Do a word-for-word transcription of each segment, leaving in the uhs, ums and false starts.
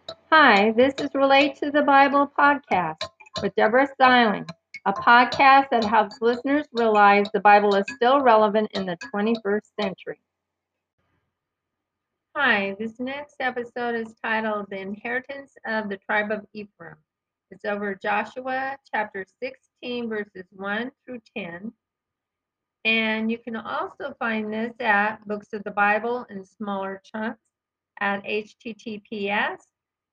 Hi, this is Relate to the Bible podcast with Deborah Styling, a podcast that helps listeners realize the Bible is still relevant in the twenty-first century. Hi, this next episode is titled The Inheritance of the Tribe of Ephraim. It's over Joshua chapter sixteen, verses one through ten. And you can also find this at Books of the Bible in smaller chunks at H T T P S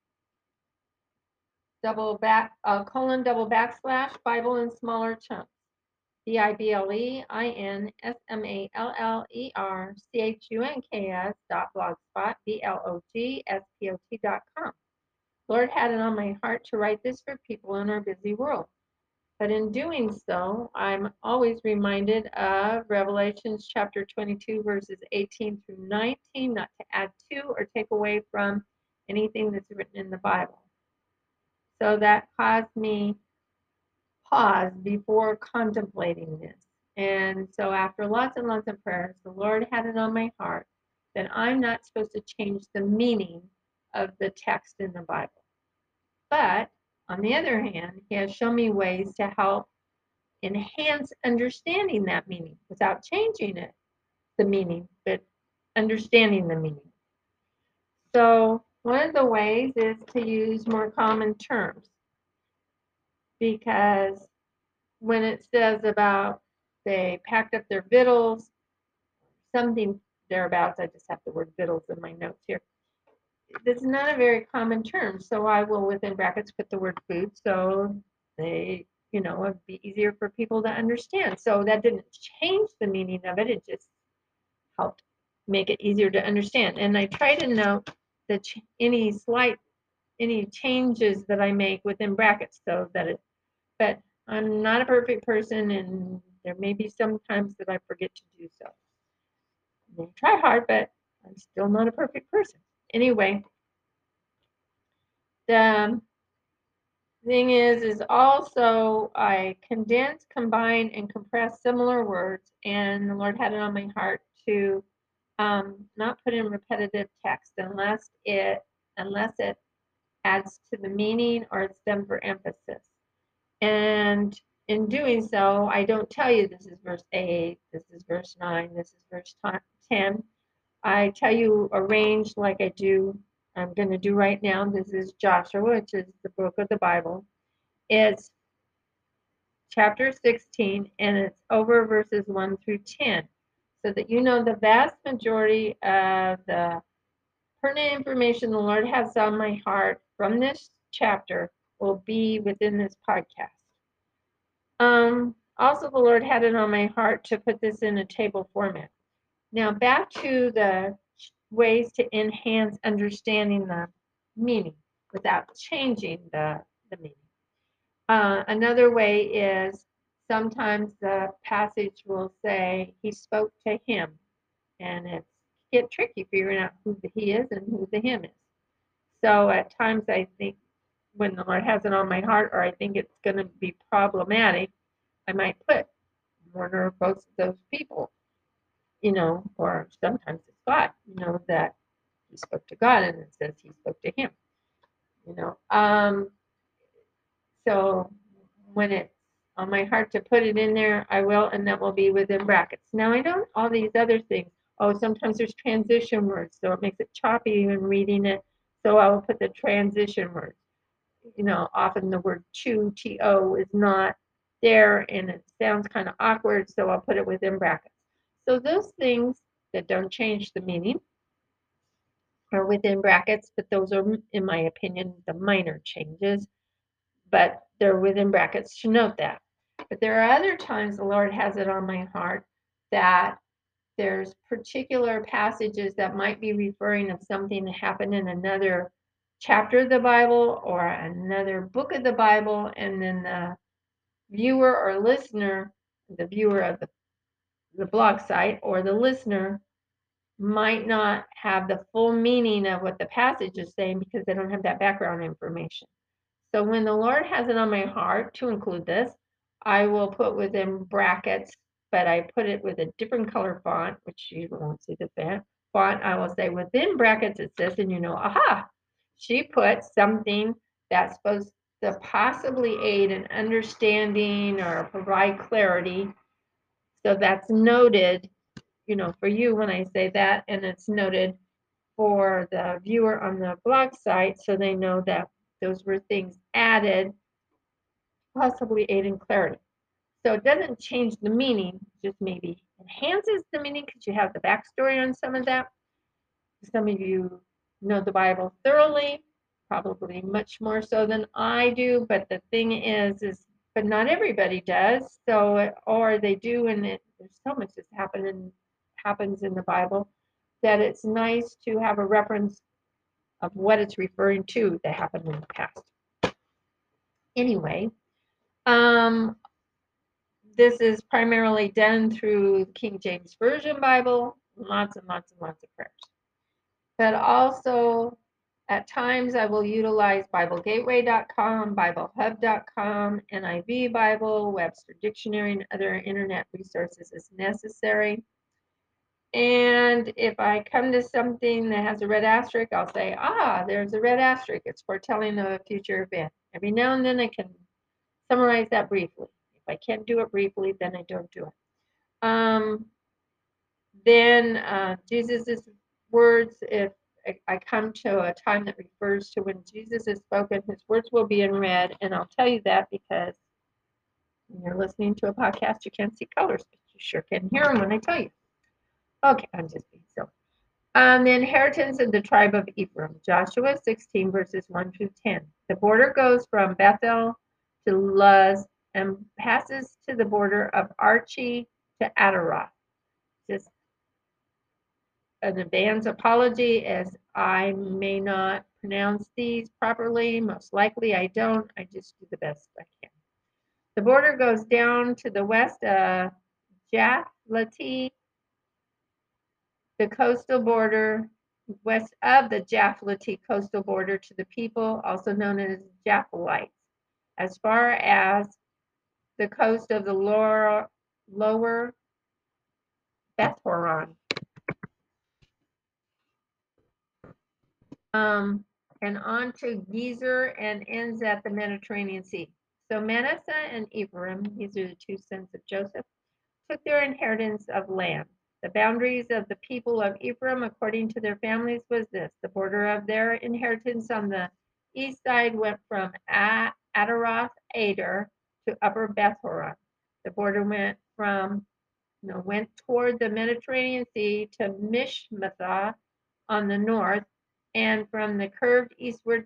double back uh, colon double backslash Bible in smaller chunks. B I B L E I N S M A L L E R C H U N K S dot blogspot B L O G S P O T dot com. Lord had it on my heart to write this for people in our busy world. But in doing so, I'm always reminded of Revelations chapter twenty-two, verses eighteen through nineteen, not to add to or take away from anything that's written in the Bible. So that caused me pause before contemplating this. And so after lots and lots of prayers, the Lord had it on my heart that I'm not supposed to change the meaning of the text in the Bible. But on the other hand, he has shown me ways to help enhance understanding that meaning without changing it, the meaning, but understanding the meaning. So one of the ways is to use more common terms, because when it says about they packed up their victuals, something thereabouts, I just have the word victuals in my notes here. This is not a very common term, so I will within brackets put the word food so they, you know, it'd be easier for people to understand. So that didn't change the meaning of it, it just helped make it easier to understand. And I try to note that any slight, any changes that I make within brackets so that it, but I'm not a perfect person, and there may be some times that I forget to do so. I try hard, but I'm still not a perfect person. Anyway, the thing is, is also I condense, combine, and compress similar words, and the Lord had it on my heart to um, not put in repetitive text unless it unless it adds to the meaning or it's done for emphasis. And in doing so, I don't tell you this is verse eight, this is verse nine, this is verse ten. I tell you a range like I do, I'm going to do right now. This is Joshua, which is the book of the Bible. It's chapter sixteen, and it's over verses one through ten, so that you know the vast majority of the pertinent information the Lord has on my heart from this chapter will be within this podcast. Um, also, the Lord had it on my heart to put this in a table format. Now, back to the ways to enhance understanding the meaning without changing the, the meaning. Uh, another way is sometimes the passage will say he spoke to him, and it's get tricky figuring out who the he is and who the him is. So at times I think when the Lord has it on my heart, or I think it's going to be problematic, I might put one or both of those people, you know, or sometimes it's God, you know, that he spoke to God and it says he spoke to him, you know. Um, so when it's on my heart to put it in there, I will, and that will be within brackets. Now I don't all these other things. Oh, sometimes there's transition words, so it makes it choppy when reading it. So I will put the transition words. You know, often the word to, T O, is not there and it sounds kind of awkward, so I'll put it within brackets. So those things that don't change the meaning are within brackets, but those are, in my opinion, the minor changes, but they're within brackets to note that. But there are other times the Lord has it on my heart that there's particular passages that might be referring of something that happened in another chapter of the Bible or another book of the Bible, and then the viewer or listener, the viewer of the, the blog site or the listener might not have the full meaning of what the passage is saying because they don't have that background information. So when the Lord has it on my heart to include this, I will put within brackets, but I put it with a different color font, which you won't see the font. I will say within brackets it says, and you know, aha. she put something that's supposed to possibly aid in understanding or provide clarity. So that's noted, you know, for you when I say that, and it's noted for the viewer on the blog site so they know that those were things added, possibly aid in clarity. So it doesn't change the meaning, just maybe enhances the meaning because you have the backstory on some of that. Some of you know the Bible thoroughly, probably much more so than I do, but the thing is, is but not everybody does. So, or they do, and it, there's so much that's happening happens in the Bible that it's nice to have a reference of what it's referring to that happened in the past. Anyway, um, this is primarily done through King James Version Bible, lots and lots and lots of prayers. But also, at times, I will utilize Bible Gateway dot com, Bible Hub dot com, N I V Bible, Webster Dictionary, and other internet resources as necessary. And if I come to something that has a red asterisk, I'll say, ah, there's a red asterisk. It's foretelling of a future event. Every now and then I can summarize that briefly. If I can't do it briefly, then I don't do it. Um, then uh, Jesus' words, if I come to a time that refers to when Jesus is spoken, his words will be in red. And I'll tell you that because when you're listening to a podcast, you can't see colors, but you sure can hear them when I tell you. Okay, I'm just being silly. Um, the inheritance of the tribe of Ephraim, Joshua sixteen, verses one through ten. The border goes from Bethel to Luz and passes to the border of Archi to Ataroth. Just an advance apology as I may not pronounce these properly. Most likely I don't. I just do the best I can. The border goes down to the west of Japhleti, the coastal border, west of the Japhleti coastal border to the people, also known as Japhelites, as far as the coast of the lower, lower Beth-horon. Um, and on to Gezer and ends at the Mediterranean Sea. So Manasseh and Ephraim, these are the two sons of Joseph, took their inheritance of land. The boundaries of the people of Ephraim, according to their families, was this. The border of their inheritance on the east side went from Ataroth Ader to Upper Beth-horon. The border went from, you know, went toward the Mediterranean Sea to Mishmatha on the north, and from the curved eastward,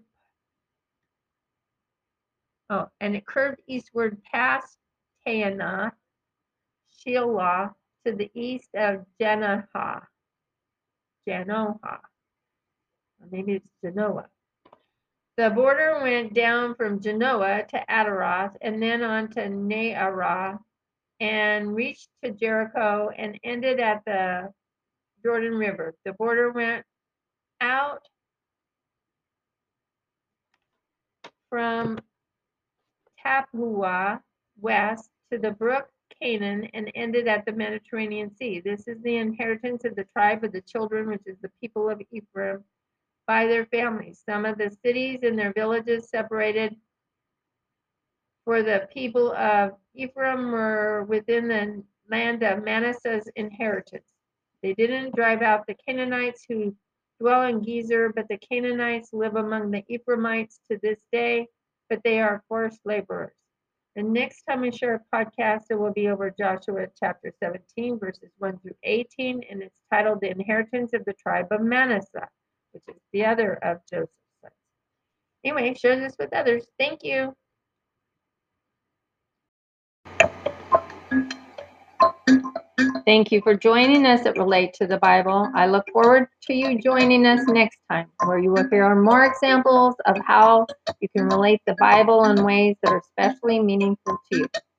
oh, and it curved eastward past Taanath, Shelah, to the east of Janoah, Janoah, or maybe it's Genoa. The border went down from Genoa to Ataroth, and then on to Naarah, and reached to Jericho, and ended at the Jordan River. The border went out from Tapua west to the brook Canaan and ended at the Mediterranean Sea. This is the inheritance of the tribe of the children, which is the people of Ephraim, by their families. Some of the cities and their villages separated for the people of Ephraim were within the land of Manasseh's inheritance. They didn't drive out the Canaanites who dwell in Gezer, but the Canaanites live among the Ephraimites to this day, but they are forced laborers. The next time I share a podcast, it will be over Joshua chapter seventeen, verses one through eighteen, and it's titled The Inheritance of the Tribe of Manasseh, which is the other of Joseph's sons. Anyway, share this with others. Thank you. Thank you for joining us at Relate to the Bible. I look forward to you joining us next time, where you will hear more examples of how you can relate the Bible in ways that are especially meaningful to you.